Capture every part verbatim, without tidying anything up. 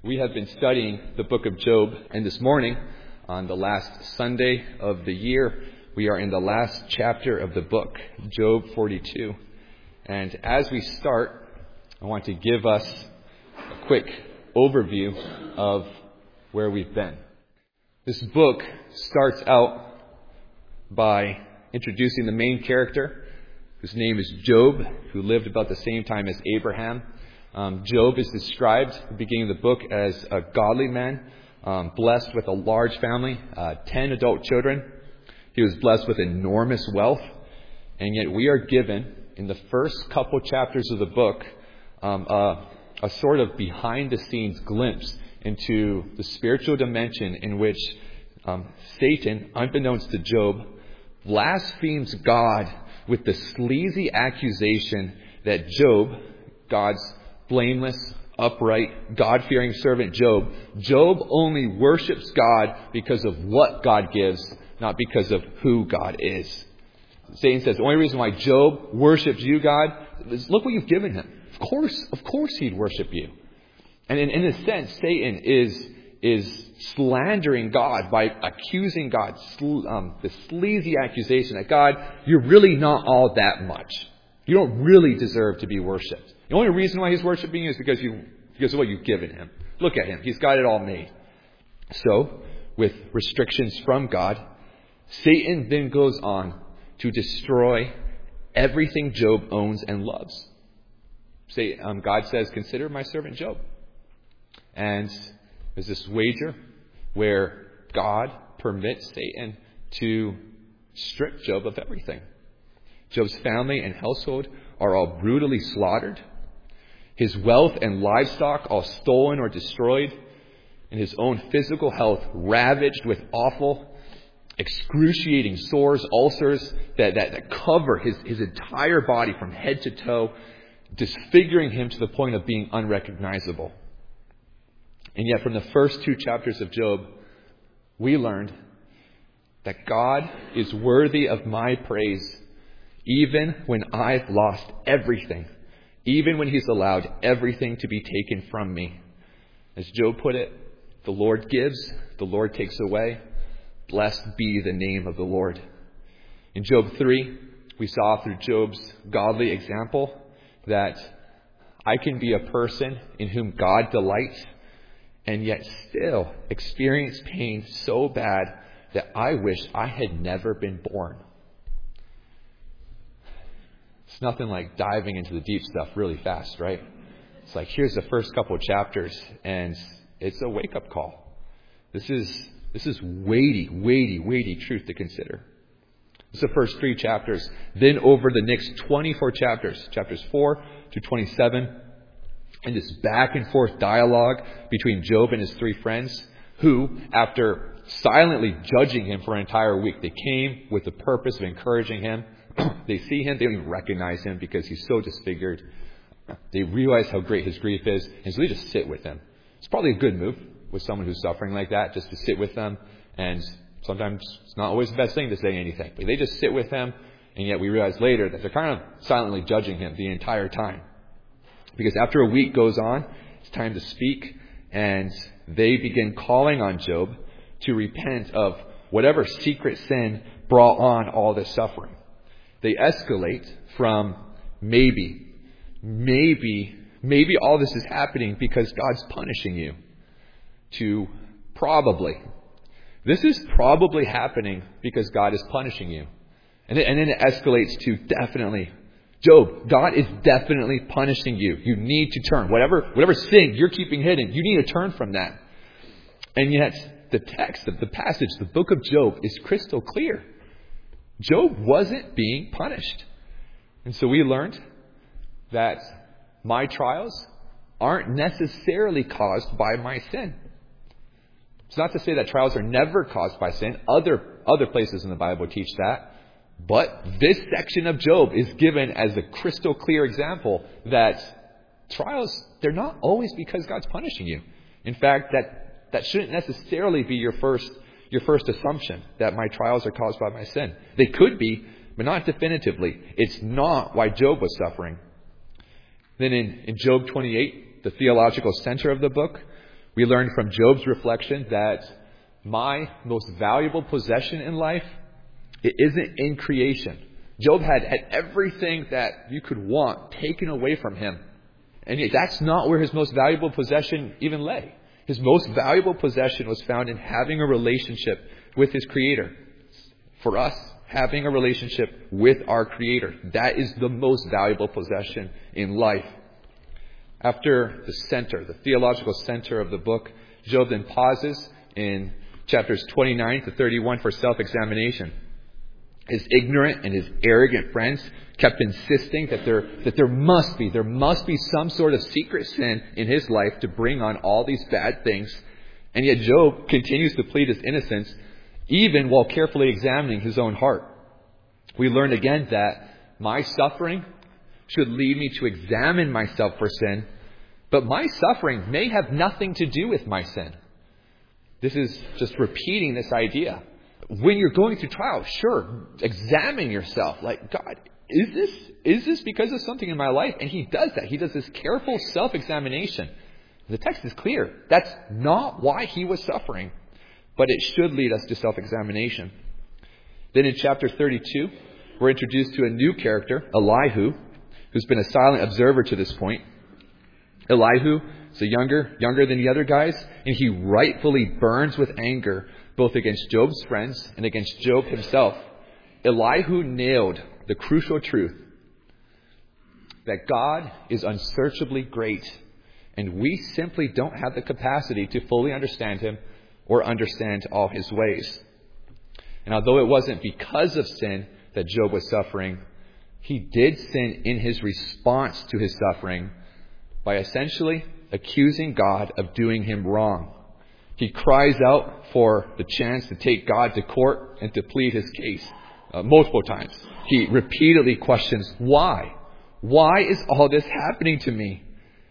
We have been studying the book of Job, and this morning, on the last Sunday of the year, we are in the last chapter of the book, Job forty-two. And as we start, I want to give us a quick overview of where we've been. This book starts out by introducing the main character, whose name is Job, who lived about the same time as Abraham. Um, Job is described at the beginning of the book as a godly man, um, blessed with a large family, uh, ten adult children. He was blessed with enormous wealth. And yet we are given, in the first couple chapters of the book, um, a, a sort of behind-the-scenes glimpse into the spiritual dimension in which um, Satan, unbeknownst to Job, blasphemes God with the sleazy accusation that Job, God's blameless, upright, God-fearing servant Job, Job only worships God because of what God gives, not because of who God is. Satan says the only reason why Job worships you, God, is look what you've given him. Of course, of course he'd worship you. And in, in a sense, Satan is is slandering God by accusing God, um, the sleazy accusation that God, you're really not all that much. You don't really deserve to be worshipped. The only reason why he's worshiping you is because you because of what you've given him. Look at him. He's got it all made. So, with restrictions from God, Satan then goes on to destroy everything Job owns and loves. Say, um, God says, consider my servant Job. And there's this wager where God permits Satan to strip Job of everything. Job's family and household are all brutally slaughtered. His wealth and livestock all stolen or destroyed. And his own physical health ravaged with awful, excruciating sores, ulcers that, that, that cover his, his entire body from head to toe, disfiguring him to the point of being unrecognizable. And yet from the first two chapters of Job, we learned that God is worthy of my praise even when I've lost everything, even when he's allowed everything to be taken from me. As Job put it, the Lord gives, the Lord takes away. Blessed be the name of the Lord. In Job three, we saw through Job's godly example that I can be a person in whom God delights and yet still experience pain so bad that I wish I had never been born. It's nothing like diving into the deep stuff really fast, right? It's like, here's the first couple of chapters, and it's a wake-up call. This is this is weighty, weighty, weighty truth to consider. This is the first three chapters. Then over the next twenty-four chapters, chapters four to twenty-seven, and this back and forth dialogue between Job and his three friends, who, after silently judging him for an entire week, they came with the purpose of encouraging him. They see him, they don't even recognize him because he's so disfigured. They realize how great his grief is, and so they just sit with him. It's probably a good move with someone who's suffering like that, just to sit with them. And sometimes it's not always the best thing to say anything, but they just sit with him, and yet we realize later that they're kind of silently judging him the entire time. Because after a week goes on, it's time to speak, and they begin calling on Job to repent of whatever secret sin brought on all this suffering. They escalate from maybe, maybe, maybe all this is happening because God's punishing you, to probably. This is probably happening because God is punishing you. And then, and then it escalates to definitely. Job, God is definitely punishing you. You need to turn. Whatever, whatever sin you're keeping hidden, you need to turn from that. And yet, the text of the passage, the book of Job, is crystal clear. Job wasn't being punished. And so we learned that my trials aren't necessarily caused by my sin. It's not to say that trials are never caused by sin. Other, other places in the Bible teach that. But this section of Job is given as a crystal clear example that trials, they're not always because God's punishing you. In fact, that, that shouldn't necessarily be your first your first assumption, that my trials are caused by my sin. They could be, but not definitively. It's not why Job was suffering. Then in, in Job twenty-eight, the theological center of the book, We learn from Job's reflection that my most valuable possession in life, it isn't in creation. Job had, had everything that you could want taken away from him. And yet that's not where his most valuable possession even lay. His most valuable possession was found in having a relationship with his Creator. For us, having a relationship with our Creator, that is the most valuable possession in life. After the center, the theological center of the book, Job then pauses in chapters twenty-nine to thirty-one for self-examination. His ignorant and his arrogant friends kept insisting that there, that there must be, there must be some sort of secret sin in his life to bring on all these bad things. And yet Job continues to plead his innocence, even while carefully examining his own heart. We learn again that my suffering should lead me to examine myself for sin, but my suffering may have nothing to do with my sin. This is just repeating this idea. When you're going through trial, sure, examine yourself. Like, God, is this is this because of something in my life? And he does that. He does this careful self-examination. The text is clear. That's not why he was suffering, but it should lead us to self-examination. Then in chapter thirty-two, we're introduced to a new character, Elihu, who's been a silent observer to this point. Elihu is a younger, younger than the other guys, and he rightfully burns with anger both against Job's friends and against Job himself. Elihu nailed the crucial truth that God is unsearchably great, and we simply don't have the capacity to fully understand him or understand all his ways. And although it wasn't because of sin that Job was suffering, he did sin in his response to his suffering by essentially accusing God of doing him wrong. He cries out for the chance to take God to court and to plead his case uh, multiple times. He repeatedly questions, why? Why is all this happening to me?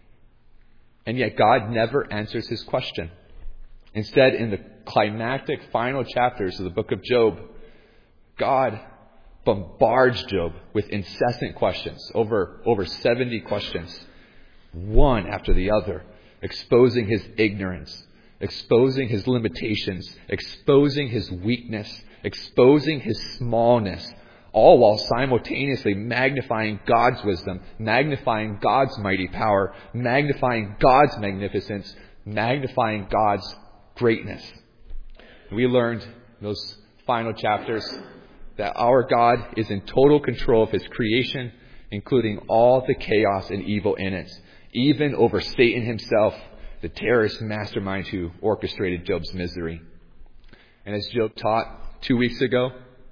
And yet God never answers his question. Instead, in the climactic final chapters of the book of Job, God bombards Job with incessant questions, over, over seventy questions, one after the other, exposing his ignorance, exposing his limitations, exposing his weakness, exposing his smallness, all while simultaneously magnifying God's wisdom, magnifying God's mighty power, magnifying God's magnificence, magnifying God's greatness. We learned in those final chapters that our God is in total control of his creation, including all the chaos and evil in it, even over Satan himself, the terrorist mastermind who orchestrated Job's misery. And as Job taught two weeks ago,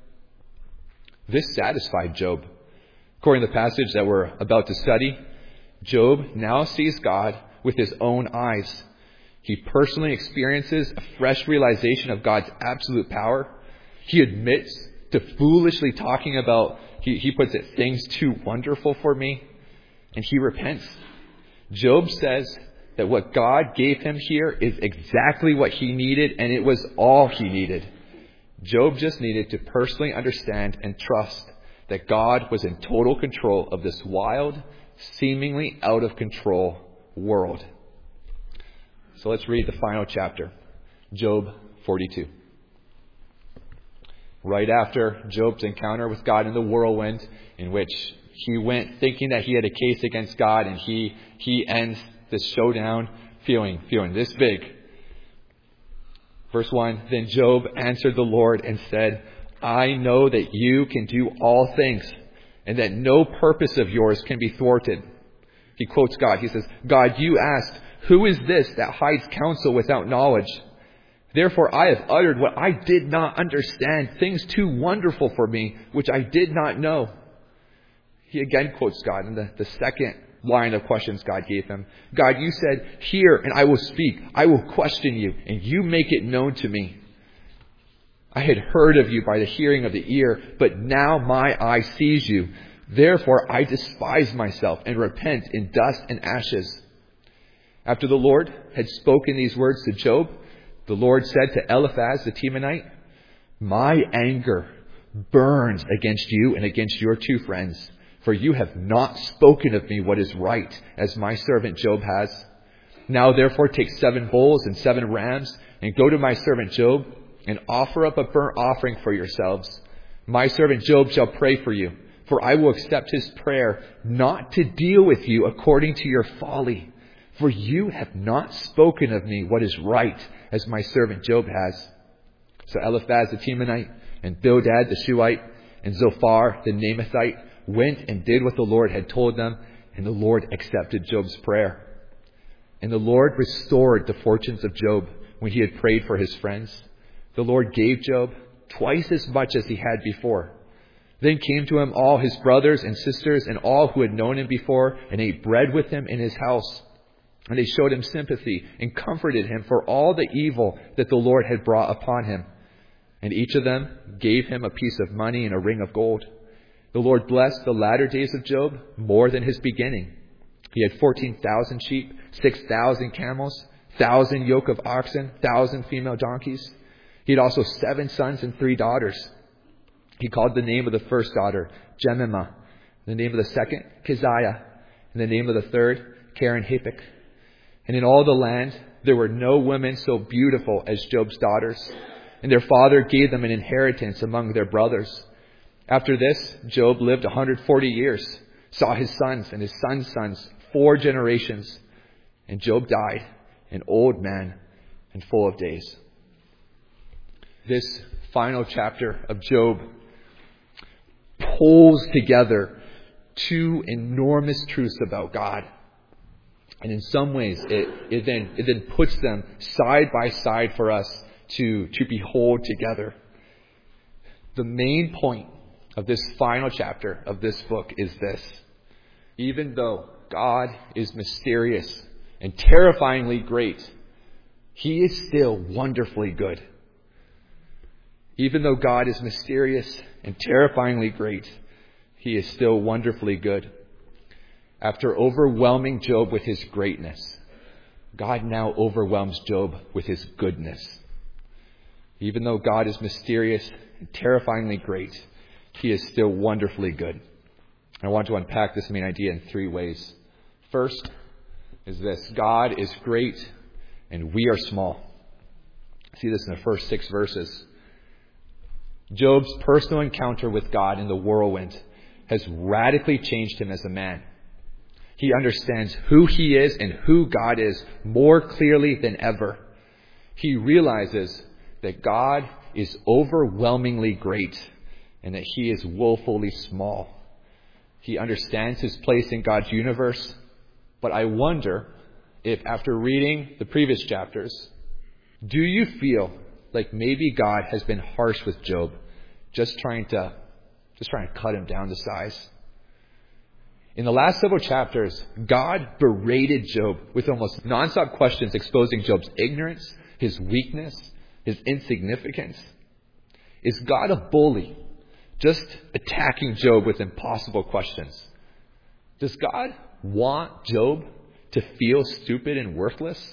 this satisfied Job. According to the passage that we're about to study, Job now sees God with his own eyes. He personally experiences a fresh realization of God's absolute power. He admits to foolishly talking about, he, he puts it, things too wonderful for me. And he repents. Job says that what God gave him here is exactly what he needed, and it was all he needed. Job just needed to personally understand and trust that God was in total control of this wild, seemingly out of control world. So let's read the final chapter, Job forty-two. Right after Job's encounter with God in the whirlwind, in which he went thinking that he had a case against God, and he he ends this showdown feeling feeling this big. Verse one, then Job answered the Lord and said, I know that you can do all things, and that no purpose of yours can be thwarted. He quotes God. He says, God, you asked, who is this that hides counsel without knowledge? Therefore I have uttered what I did not understand, things too wonderful for me, which I did not know. He again quotes God in the, the second line of questions God gave him. God, you said, hear and I will speak. I will question you and you make it known to me. I had heard of you by the hearing of the ear, but now my eye sees you. Therefore I despise myself and repent in dust and ashes. After the Lord had spoken these words to Job, the Lord said to Eliphaz the Temanite, my anger burns against you and against your two friends, for you have not spoken of me what is right, as my servant Job has. Now therefore take seven bulls and seven rams, and go to my servant Job, and offer up a burnt offering for yourselves. My servant Job shall pray for you, for I will accept his prayer, not to deal with you according to your folly. For you have not spoken of me what is right, as my servant Job has. So Eliphaz the Temanite, and Bildad the Shuhite, and Zophar the Naamathite went and did what the Lord had told them, and the Lord accepted Job's prayer. And the Lord restored the fortunes of Job when he had prayed for his friends. The Lord gave Job twice as much as he had before. Then came to him all his brothers and sisters and all who had known him before, and ate bread with him in his house. And they showed him sympathy and comforted him for all the evil that the Lord had brought upon him. And each of them gave him a piece of money and a ring of gold. The Lord blessed the latter days of Job more than his beginning. He had fourteen thousand sheep, six thousand camels, thousand yoke of oxen, thousand female donkeys. He had also seven sons and three daughters. He called the name of the first daughter Jemimah, the name of the second Keziah, and the name of the third Karen-Happuch. And in all the land there were no women so beautiful as Job's daughters, and their father gave them an inheritance among their brothers. After this, Job lived one hundred forty years, saw his sons and his sons' sons four generations, and Job died, an old man and full of days. This final chapter of Job pulls together two enormous truths about God. And in some ways, it, it, then, it then puts them side by side for us to, to behold together. The main point of this final chapter of this book is this. Even though God is mysterious and terrifyingly great, He is still wonderfully good. Even though God is mysterious and terrifyingly great, He is still wonderfully good. After overwhelming Job with His greatness, God now overwhelms Job with His goodness. Even though God is mysterious and terrifyingly great, He is still wonderfully good. I want to unpack this main idea in three ways. First is this: God is great and we are small. See this in the first six verses. Job's personal encounter with God in the whirlwind has radically changed him as a man. He understands who he is and who God is more clearly than ever. He realizes that God is overwhelmingly great and that he is woefully small. He understands his place in God's universe. But I wonder if after reading the previous chapters, do you feel like maybe God has been harsh with Job, just trying to, just trying to cut him down to size? In the last several chapters, God berated Job with almost nonstop questions exposing Job's ignorance, his weakness, his insignificance. Is God a bully, just attacking Job with impossible questions? Does God want Job to feel stupid and worthless?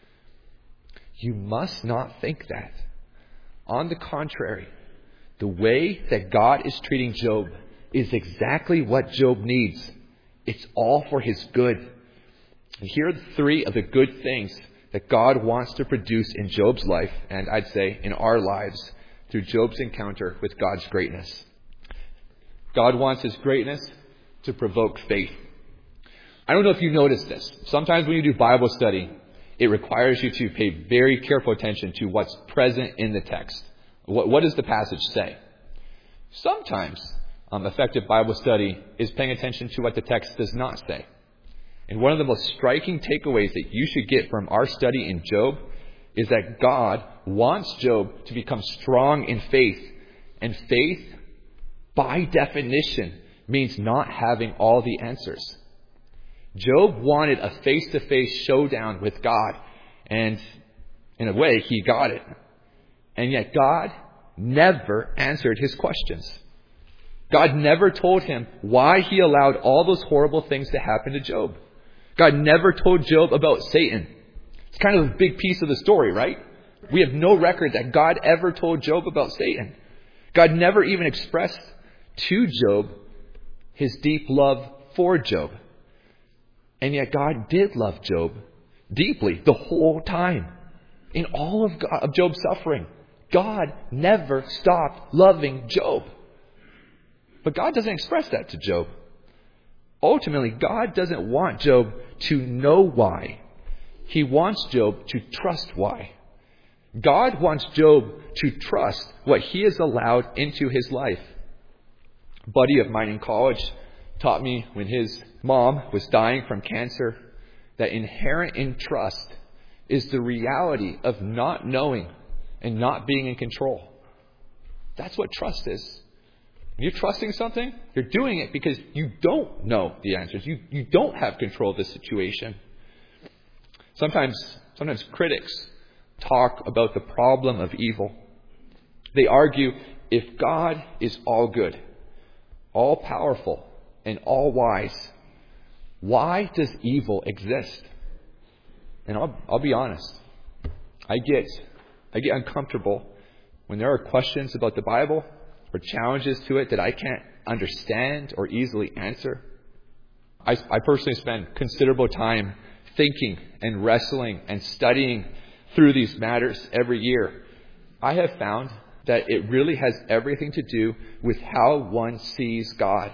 You must not think that. On the contrary, the way that God is treating Job is exactly what Job needs. It's all for his good. And here are the three of the good things that God wants to produce in Job's life, and I'd say in our lives, through Job's encounter with God's greatness. God wants his greatness to provoke faith. I don't know if you noticed this. Sometimes when you do Bible study, it requires you to pay very careful attention to what's present in the text. What, what does the passage say? Sometimes um, effective Bible study is paying attention to what the text does not say. And one of the most striking takeaways that you should get from our study in Job is that God wants Job to become strong in faith. And faith, by definition, means not having all the answers. Job wanted a face-to-face showdown with God, and in a way, he got it. And yet God never answered his questions. God never told him why he allowed all those horrible things to happen to Job. God never told Job about Satan. It's kind of a big piece of the story, right? We have no record that God ever told Job about Satan. God never even expressed to Job his deep love for Job. And yet God did love Job, deeply the whole time. In all of, God, of Job's suffering, God never stopped loving Job. But God doesn't express that to Job. Ultimately, God doesn't want Job to know why. He wants Job to trust why. God wants Job to trust what he has allowed into his life. A buddy of mine in college taught me when his mom was dying from cancer that inherent in trust is the reality of not knowing and not being in control. That's what trust is. When you're trusting something, you're doing it because you don't know the answers. You, you don't have control of the situation. Sometimes, sometimes critics talk about the problem of evil. They argue if God is all good, all powerful, and all wise, why does evil exist? And I'll, I'll be honest. I get, I get uncomfortable when there are questions about the Bible or challenges to it that I can't understand or easily answer. I, I personally spend considerable time thinking and wrestling and studying through these matters every year. I have found that it really has everything to do with how one sees God.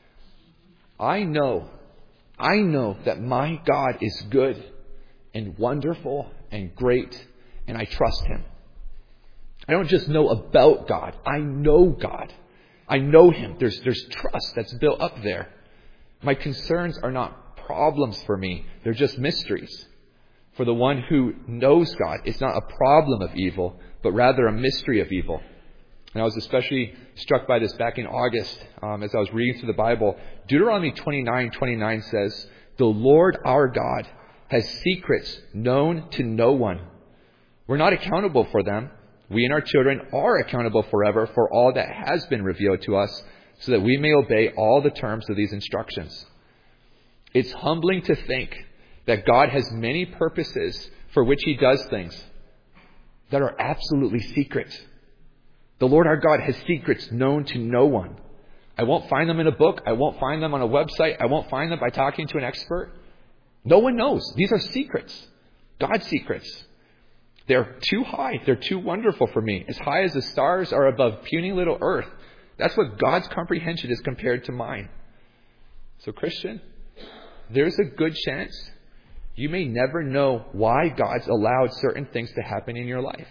I know, I know that my God is good and wonderful and great, and I trust Him. I don't just know about God. I know God. I know Him. There's, there's trust that's built up there. My concerns are not problems for me. They're just mysteries. For the one who knows God, it's not a problem of evil, but rather a mystery of evil. And I was especially struck by this back in August um, as I was reading through the Bible. Deuteronomy twenty-nine twenty-nine says, "The Lord our God has secrets known to no one. We're not accountable for them. We and our children are accountable forever for all that has been revealed to us, so that we may obey all the terms of these instructions." It's humbling to think that God has many purposes for which He does things that are absolutely secret. The Lord our God has secrets known to no one. I won't find them in a book. I won't find them on a website. I won't find them by talking to an expert. No one knows. These are secrets. God's secrets. They're too high. They're too wonderful for me. As high as the stars are above puny little earth. That's what God's comprehension is compared to mine. So, Christian, there's a good chance you may never know why God's allowed certain things to happen in your life.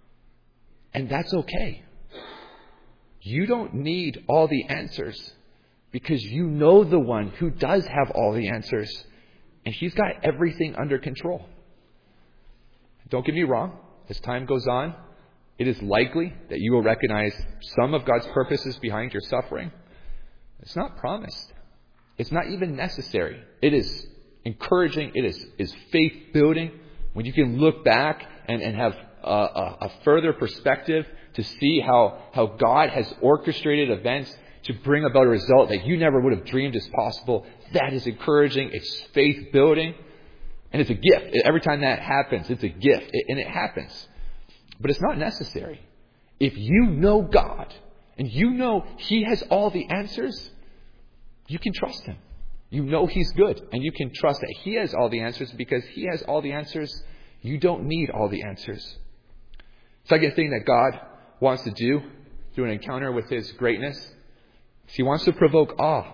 And that's okay. You don't need all the answers because you know the one who does have all the answers, and He's got everything under control. Don't get me wrong. As time goes on, it is likely that you will recognize some of God's purposes behind your suffering. It's not promised. It's not even necessary. It is encouraging. It is, is faith building when you can look back and, and have a, a, a further perspective to see how, how God has orchestrated events to bring about a result that you never would have dreamed is possible. That is encouraging. It's faith building. And it's a gift. Every time that happens, it's a gift. And it happens. But it's not necessary. If you know God and you know He has all the answers, you can trust Him. You know He's good. And you can trust that He has all the answers because He has all the answers. You don't need all the answers. Second thing that God wants to do through an encounter with His greatness is He wants to provoke awe.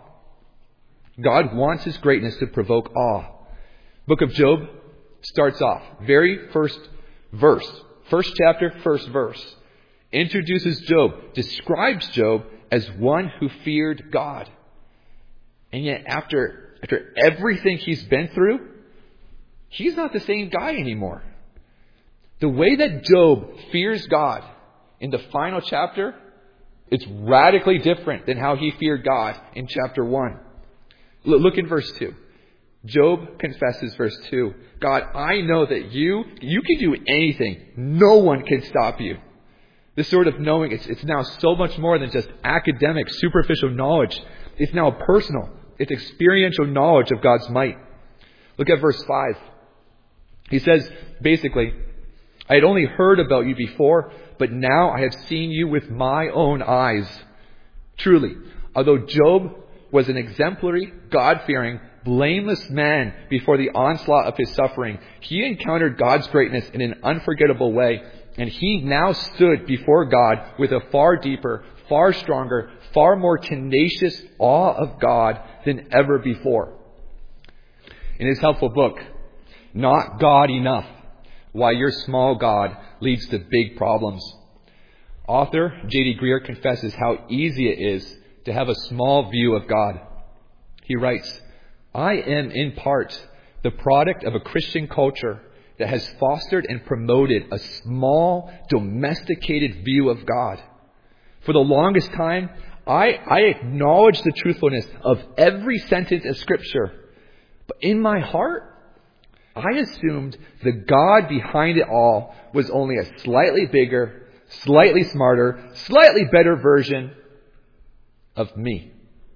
God wants His greatness to provoke awe. Book of Job starts off, very first verse, first chapter, first verse, introduces Job, describes Job as one who feared God. And yet after, after everything he's been through, he's not the same guy anymore. The way that Job fears God in the final chapter, it's radically different than how he feared God in chapter one. Look in verse two. Job confesses, verse two, God, I know that you, you can do anything. No one can stop you. This sort of knowing, it's, it's now so much more than just academic, superficial knowledge. It's now personal. It's experiential knowledge of God's might. Look at verse five. He says, basically, I had only heard about you before, but now I have seen you with my own eyes. Truly, although Job was an exemplary, God-fearing, blameless man before the onslaught of his suffering, he encountered God's greatness in an unforgettable way. And he now stood before God with a far deeper, far stronger, far more tenacious awe of God than ever before. In his helpful book, Not God Enough, Why Your Small God Leads to Big Problems, author J D Greear confesses how easy it is to have a small view of God. He writes, I am in part the product of a Christian culture that has fostered and promoted a small, domesticated view of God. For the longest time, I, I acknowledged the truthfulness of every sentence of Scripture. But in my heart, I assumed the God behind it all was only a slightly bigger, slightly smarter, slightly better version of me.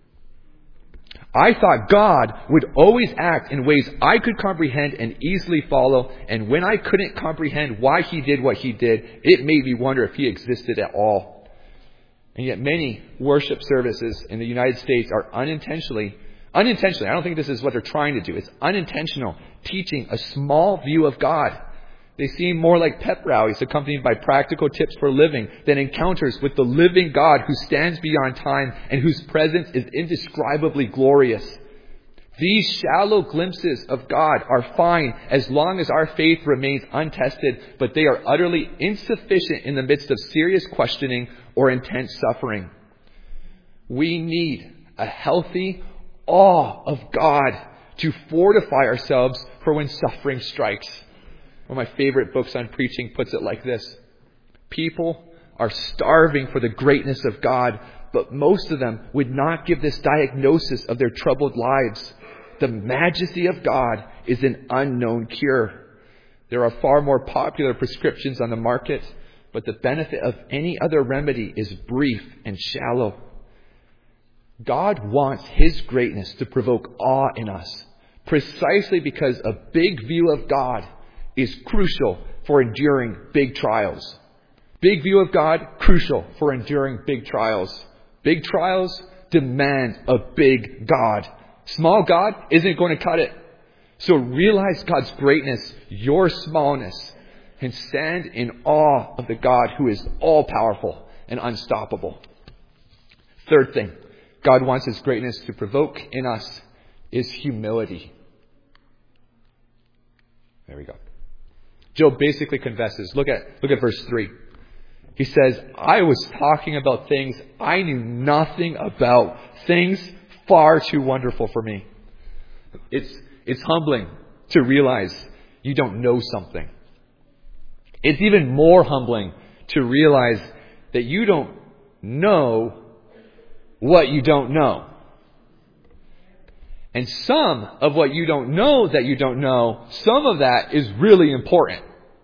I thought God would always act in ways I could comprehend and easily follow, and when I couldn't comprehend why He did what He did, it made me wonder if He existed at all. And yet many worship services in the United States are unintentionally, unintentionally, I don't think this is what they're trying to do, it's unintentional, teaching a small view of God. They seem more like pep rallies accompanied by practical tips for living than encounters with the living God who stands beyond time and whose presence is indescribably glorious. These shallow glimpses of God are fine as long as our faith remains untested, but they are utterly insufficient in the midst of serious questioning or intense suffering. We need a healthy awe of God to fortify ourselves for when suffering strikes. One of my favorite books on preaching puts it like this. People are starving for the greatness of God, but most of them would not give this diagnosis of their troubled lives. The majesty of God is an unknown cure. There are far more popular prescriptions on the market, but the benefit of any other remedy is brief and shallow. God wants His greatness to provoke awe in us, precisely because a big view of God is crucial for enduring big trials. Big view of God, crucial for enduring big trials. Big trials demand a big God. Small God isn't going to cut it. So realize God's greatness, your smallness, and stand in awe of the God who is all-powerful and unstoppable. Third thing God wants His greatness to provoke in us is humility. There we go. Job basically confesses. Look at, look at verse three. He says, I was talking about things I knew nothing about, things far too wonderful for me. It's, it's humbling to realize you don't know something. It's even more humbling to realize that you don't know what you don't know. And some of what you don't know that you don't know, some of that is really important.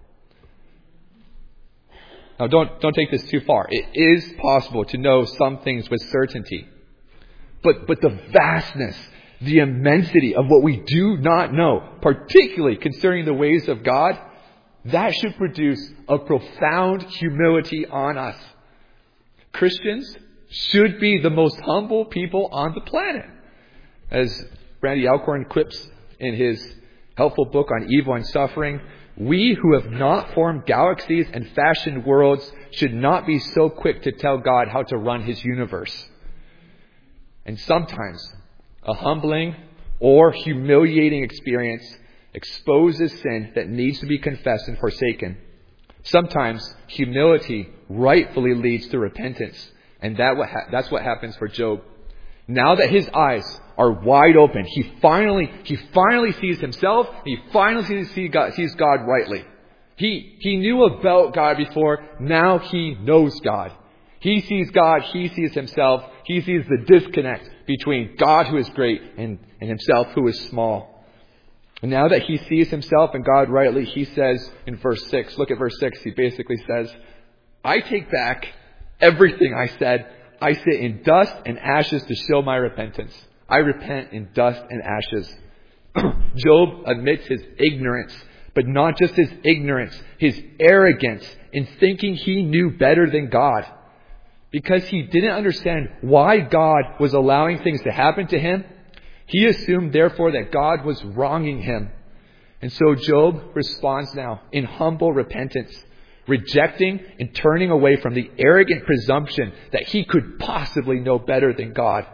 Now don't, don't take this too far. It is possible to know some things with certainty. But, but the vastness, the immensity of what we do not know, particularly concerning the ways of God, that should produce a profound humility on us. Christians should be the most humble people on the planet. As Randy Alcorn quips in his helpful book on evil and suffering, we who have not formed galaxies and fashioned worlds should not be so quick to tell God how to run His universe. And sometimes a humbling or humiliating experience exposes sin that needs to be confessed and forsaken. Sometimes humility rightfully leads to repentance. And that what ha- that's what happens for Job. Now that his eyes are wide open, he finally he finally sees himself. He finally sees, see God, sees God rightly. He he knew about God before. Now he knows God. He sees God. He sees himself. He sees the disconnect between God, who is great, and, and himself, who is small. And now that he sees himself and God rightly, he says in verse six, look at verse six, he basically says, I take back everything I said. I sit in dust and ashes to show my repentance. I repent in dust and ashes. Job admits his ignorance, but not just his ignorance, his arrogance in thinking he knew better than God. Because he didn't understand why God was allowing things to happen to him, He assumed, therefore, that God was wronging him. And so Job responds now in humble repentance, rejecting and turning away from the arrogant presumption that he could possibly know better than God.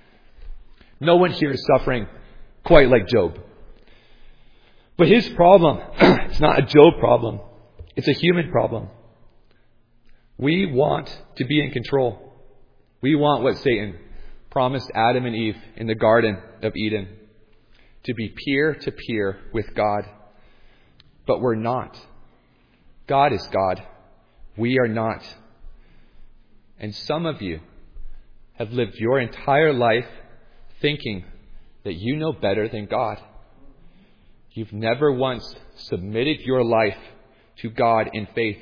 No one here is suffering quite like Job. But his problem, it's not a Job problem. It's a human problem. We want to be in control. We want what Satan promised Adam and Eve in the Garden of Eden, to be peer to peer with God. But we're not. God is God. We are not. And some of you have lived your entire life thinking that you know better than God. You've never once submitted your life to God in faith.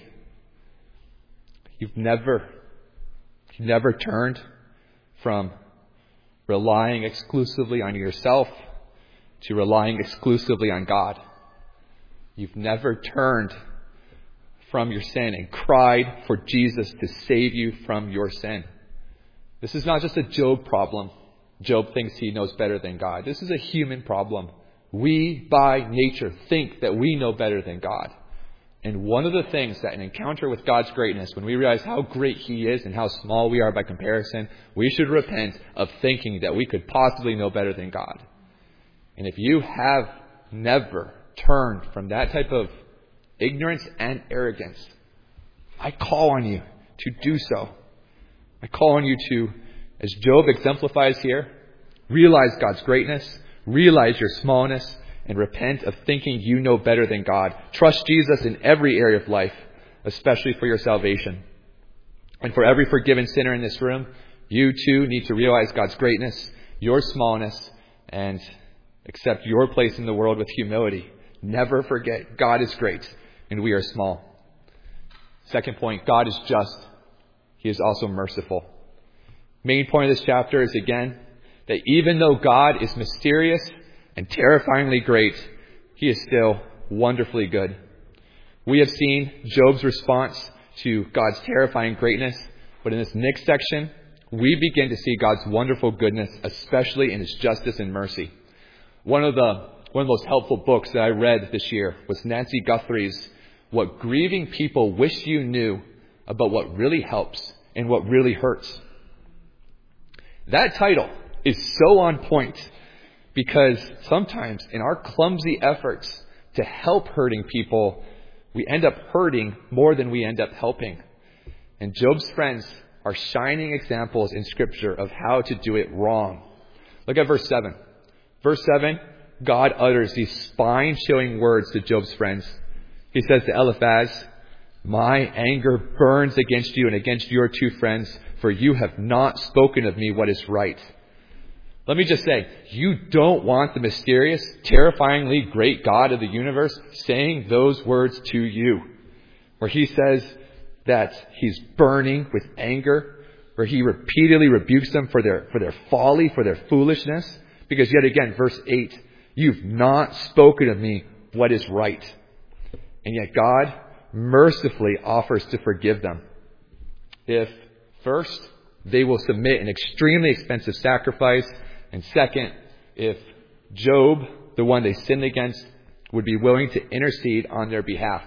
You've never, you've never turned from relying exclusively on yourself to relying exclusively on God. You've never turned from your sin and cried for Jesus to save you from your sin. This is not just a Job problem. Job thinks he knows better than God. This is a human problem. We, by nature, think that we know better than God. And one of the things that an encounter with God's greatness, when we realize how great He is and how small we are by comparison, we should repent of thinking that we could possibly know better than God. And if you have never turned from that type of ignorance and arrogance, I call on you to do so. I call on you to, as Job exemplifies here, realize God's greatness, realize your smallness, and repent of thinking you know better than God. Trust Jesus in every area of life, especially for your salvation. And for every forgiven sinner in this room, you too need to realize God's greatness, your smallness, and accept your place in the world with humility. Never forget, God is great and we are small. Second point, God is just. He is also merciful. Main point of this chapter is, again, that even though God is mysterious and terrifyingly great, He is still wonderfully good. We have seen Job's response to God's terrifying greatness, but in this next section, we begin to see God's wonderful goodness, especially in His justice and mercy. One of the one of the most helpful books that I read this year was Nancy Guthrie's What Grieving People Wish You Knew About What Really Helps and What Really Hurts. That title is so on point because sometimes in our clumsy efforts to help hurting people, we end up hurting more than we end up helping. And Job's friends are shining examples in Scripture of how to do it wrong. Look at verse seven. Verse seven, God utters these spine-chilling words to Job's friends. He says to Eliphaz, "My anger burns against you and against your two friends, for you have not spoken of me what is right." Let me just say, you don't want the mysterious, terrifyingly great God of the universe saying those words to you, where He says that He's burning with anger, where He repeatedly rebukes them for their, for their folly, for their foolishness. Because yet again, verse eight, you've not spoken of me what is right. And yet God mercifully offers to forgive them. If first, they will submit an extremely expensive sacrifice, and second, if Job, the one they sinned against, would be willing to intercede on their behalf.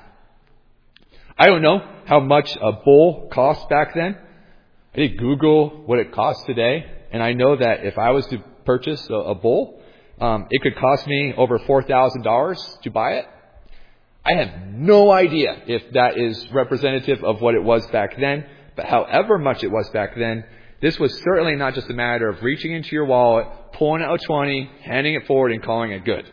I don't know how much a bull cost back then. I did Google what it costs today, and I know that if I was to purchase a, a bull, um, it could cost me over four thousand dollars to buy it. I have no idea if that is representative of what it was back then, but however much it was back then, this was certainly not just a matter of reaching into your wallet, pulling out a twenty, handing it forward, and calling it good.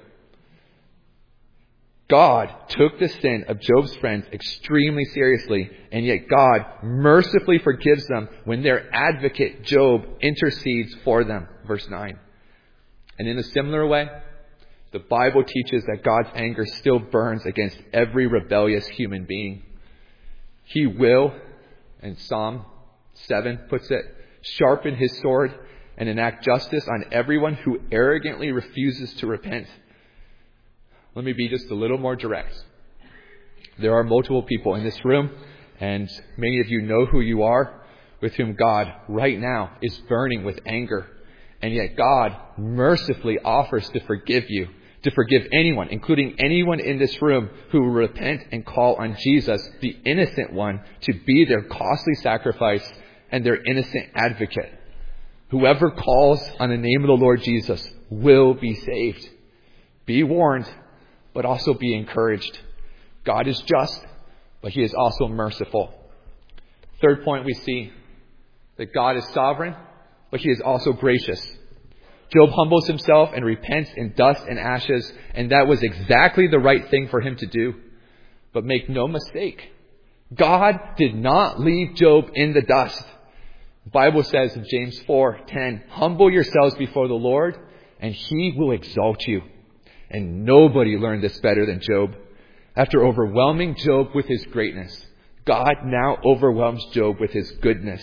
God took the sin of Job's friends extremely seriously, and yet God mercifully forgives them when their advocate Job intercedes for them. Verse nine. And in a similar way, the Bible teaches that God's anger still burns against every rebellious human being. He will, and Psalm seven puts it, sharpen His sword and enact justice on everyone who arrogantly refuses to repent. Let me be just a little more direct. There are multiple people in this room, and many of you know who you are, with whom God right now is burning with anger. And yet God mercifully offers to forgive you, to forgive anyone, including anyone in this room who will repent and call on Jesus, the innocent one, to be their costly sacrifice and their innocent advocate. Whoever calls on the name of the Lord Jesus will be saved. Be warned, but also be encouraged. God is just, but he is also merciful. Third point, we see that God is sovereign, but he is also gracious. Job humbles himself and repents in dust and ashes, and that was exactly the right thing for him to do. But make no mistake, God did not leave Job in the dust. The Bible says in James four ten, humble yourselves before the Lord, and he will exalt you. And nobody learned this better than Job. After overwhelming Job with his greatness, God now overwhelms Job with his goodness.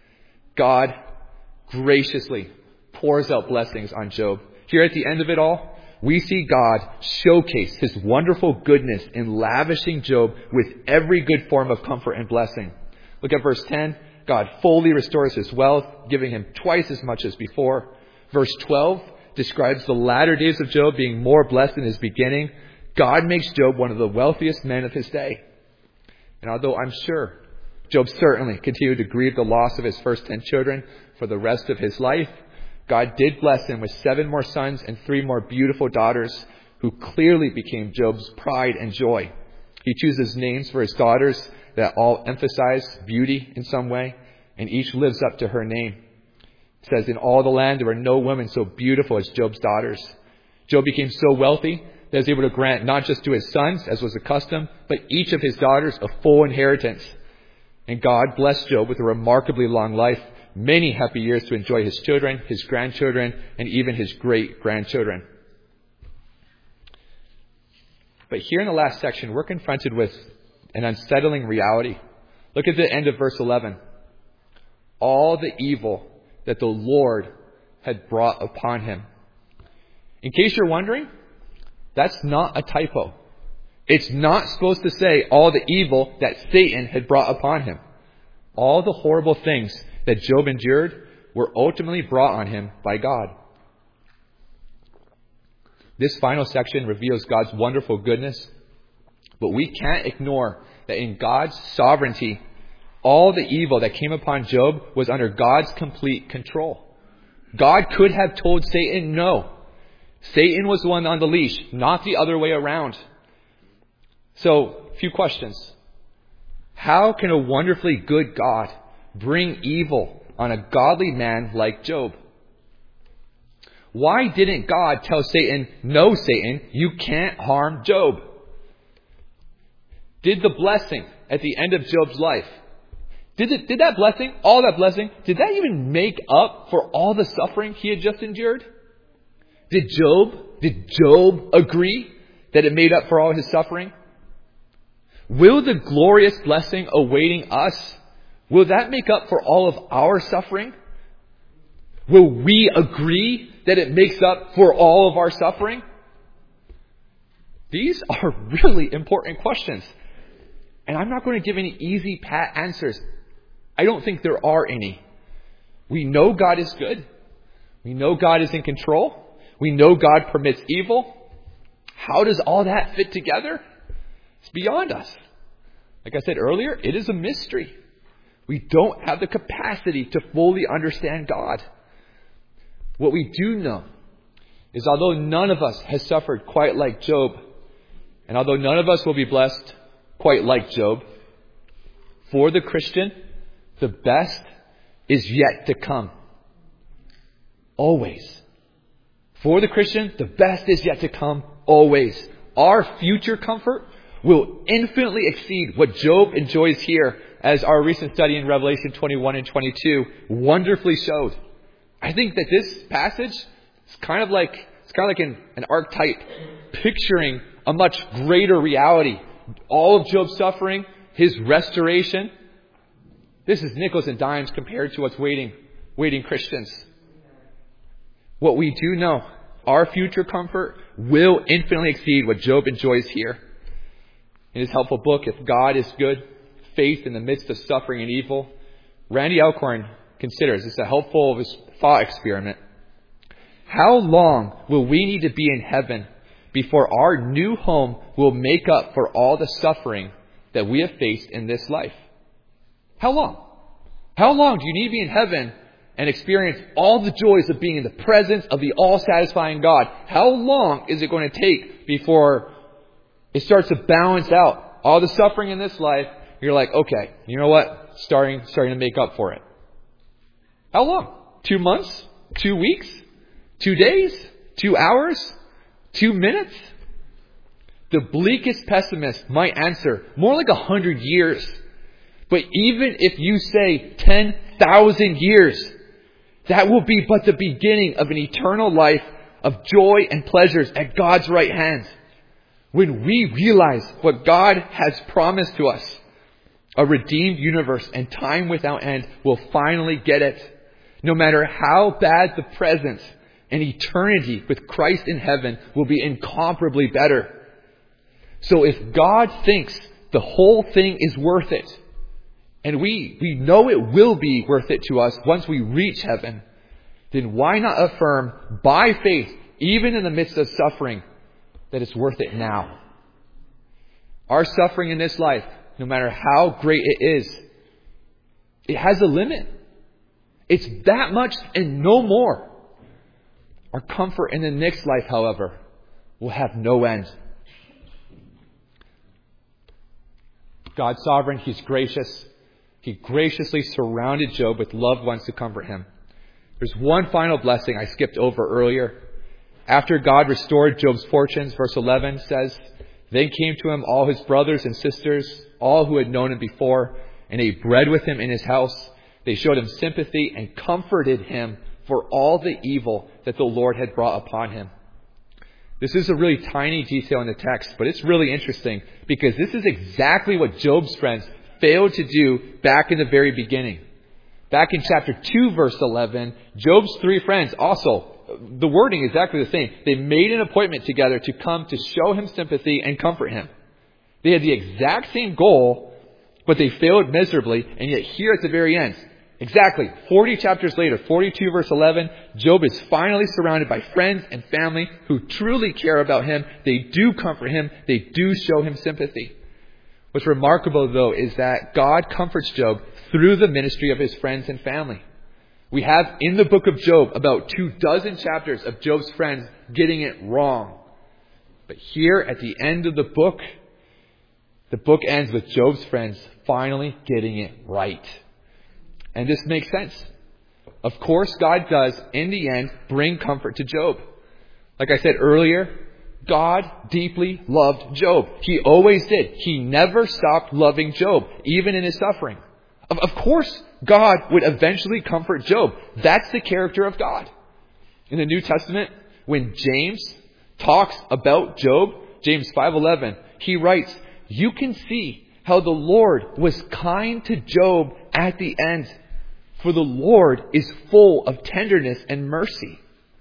God graciously pours out blessings on Job. Here at the end of it all, we see God showcase his wonderful goodness in lavishing Job with every good form of comfort and blessing. Look at verse ten. God fully restores his wealth, giving him twice as much as before. Verse twelve describes the latter days of Job being more blessed than his beginning. God makes Job one of the wealthiest men of his day. And although I'm sure Job certainly continued to grieve the loss of his first ten children for the rest of his life, God did bless him with seven more sons and three more beautiful daughters who clearly became Job's pride and joy. He chooses names for his daughters that all emphasize beauty in some way, and each lives up to her name. It says, in all the land there were no women so beautiful as Job's daughters. Job became so wealthy that he was able to grant not just to his sons, as was the custom, but each of his daughters a full inheritance. And God blessed Job with a remarkably long life, many happy years to enjoy his children, his grandchildren, and even his great-grandchildren. But here in the last section, we're confronted with an unsettling reality. Look at the end of verse eleven. All the evil that the Lord had brought upon him. In case you're wondering, that's not a typo. It's not supposed to say all the evil that Satan had brought upon him. All the horrible things that Job endured were ultimately brought on him by God. This final section reveals God's wonderful goodness, but we can't ignore that in God's sovereignty, all the evil that came upon Job was under God's complete control. God could have told Satan no. Satan was the one on the leash, not the other way around. So, a few questions. How can a wonderfully good God bring evil on a godly man like Job? Why didn't God tell Satan, no, Satan, you can't harm Job? Did the blessing at the end of Job's life, did, it, did that blessing, all that blessing, did that even make up for all the suffering he had just endured? Did Job, did Job agree that it made up for all his suffering? Will the glorious blessing awaiting us, will that make up for all of our suffering? Will we agree that it makes up for all of our suffering? These are really important questions. And I'm not going to give any easy pat answers. I don't think there are any. We know God is good. We know God is in control. We know God permits evil. How does all that fit together? It's beyond us. Like I said earlier, it is a mystery. We don't have the capacity to fully understand God. What we do know is although none of us has suffered quite like Job, and although none of us will be blessed quite like Job, for the Christian, the best is yet to come. Always. For the Christian, the best is yet to come. Always. Our future comfort will infinitely exceed what Job enjoys here, as our recent study in Revelation twenty-one and twenty-two wonderfully showed. I think that this passage is kind of like it's kind of like an, an archetype picturing a much greater reality. All of Job's suffering, his restoration. This is nickels and dimes compared to what's waiting, waiting Christians. What we do know, our future comfort will infinitely exceed what Job enjoys here. In his helpful book, If God is Good, Faith in the Midst of Suffering and Evil, Randy Alcorn considers this a helpful thought experiment. How long will we need to be in heaven before our new home will make up for all the suffering that we have faced in this life? How long? How long do you need to be in heaven and experience all the joys of being in the presence of the all-satisfying God? How long is it going to take before it starts to balance out all the suffering in this life? You're like, okay, you know what? Starting, starting to make up for it. How long? Two months? Two weeks? Two days? Two hours? Two minutes? The bleakest pessimist might answer more like a hundred years. But even if you say ten thousand years, that will be but the beginning of an eternal life of joy and pleasures at God's right hand. When we realize what God has promised to us, a redeemed universe and time without end, will finally get it. No matter how bad the present, an eternity with Christ in heaven will be incomparably better. So if God thinks the whole thing is worth it, and we, we know it will be worth it to us once we reach heaven, then why not affirm by faith, even in the midst of suffering, that it's worth it now? Our suffering in this life, no matter how great it is, it has a limit. It's that much and no more. Our comfort in the next life, however, will have no end. God's sovereign. He's gracious. He graciously surrounded Job with loved ones to comfort him. There's one final blessing I skipped over earlier. After God restored Job's fortunes, verse eleven says, "Then came to him all his brothers and sisters, all who had known him before, and ate bread with him in his house. They showed him sympathy and comforted him for all the evil that the Lord had brought upon him." This is a really tiny detail in the text, but it's really interesting because this is exactly what Job's friends failed to do back in the very beginning. Back in chapter two, verse eleven, Job's three friends also, the wording is exactly the same. They made an appointment together to come to show him sympathy and comfort him. They had the exact same goal, but they failed miserably. And yet here at the very end, exactly forty chapters later, forty-two verse eleven, Job is finally surrounded by friends and family who truly care about him. They do comfort him. They do show him sympathy. What's remarkable, though, is that God comforts Job through the ministry of his friends and family. We have in the book of Job about two dozen chapters of Job's friends getting it wrong. But here at the end of the book, the book ends with Job's friends finally getting it right. And this makes sense. Of course, God does, in the end, bring comfort to Job. Like I said earlier, God deeply loved Job. He always did. He never stopped loving Job, even in his suffering. Of, of course, God would eventually comfort Job. That's the character of God. In the New Testament, when James talks about Job, James five eleven, he writes, "You can see how the Lord was kind to Job at the end, for the Lord is full of tenderness and mercy."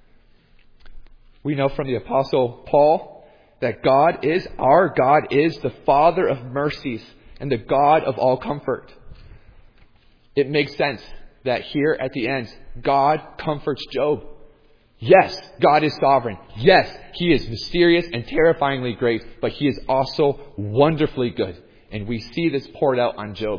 We know from the Apostle Paul that God is, our God is the Father of mercies and the God of all comfort. It makes sense that here at the end, God comforts Job. Yes, God is sovereign. Yes, He is mysterious and terrifyingly great, but He is also wonderfully good. And we see this poured out on Job.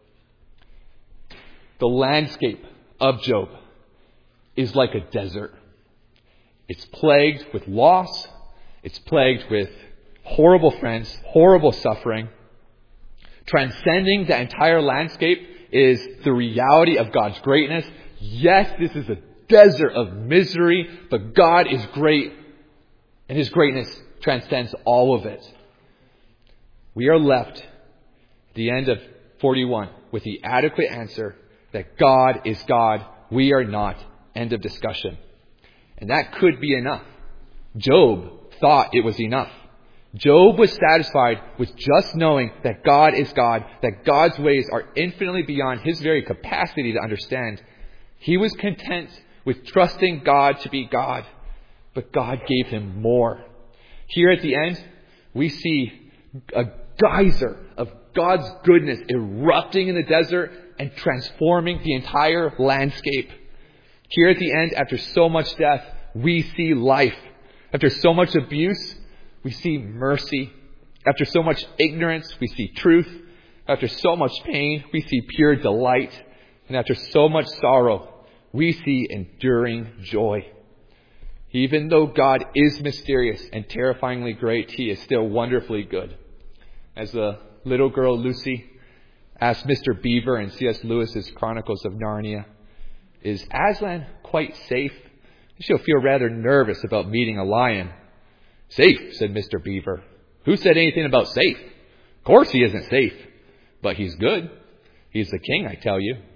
The landscape of Job is like a desert. It's plagued with loss. It's plagued with horrible friends, horrible suffering. Transcending the entire landscape is the reality of God's greatness. Yes, this is a desert of misery, but God is great, and His greatness transcends all of it. We are left at the end of forty-one with the adequate answer that God is God, we are not. End of discussion. And that could be enough. Job thought it was enough. Job was satisfied with just knowing that God is God, that God's ways are infinitely beyond his very capacity to understand. He was content with trusting God to be God, but God gave him more. Here at the end, we see a geyser of God's goodness erupting in the desert and transforming the entire landscape. Here at the end, after so much death, we see life. After so much abuse, we see mercy. After so much ignorance, we see truth. After so much pain, we see pure delight. And after so much sorrow, we see enduring joy. Even though God is mysterious and terrifyingly great, He is still wonderfully good. As the little girl Lucy asked Mister Beaver in C S Lewis's Chronicles of Narnia, "Is Aslan quite safe?" She'll feel rather nervous about meeting a lion. "Safe," said Mister Beaver. "Who said anything about safe? Of course he isn't safe, but he's good. He's the king, I tell you."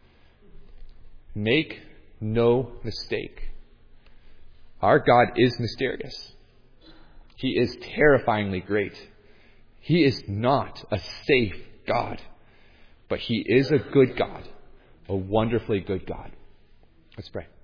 Make no mistake. Our God is mysterious. He is terrifyingly great. He is not a safe God, but He is a good God, a wonderfully good God. Let's pray.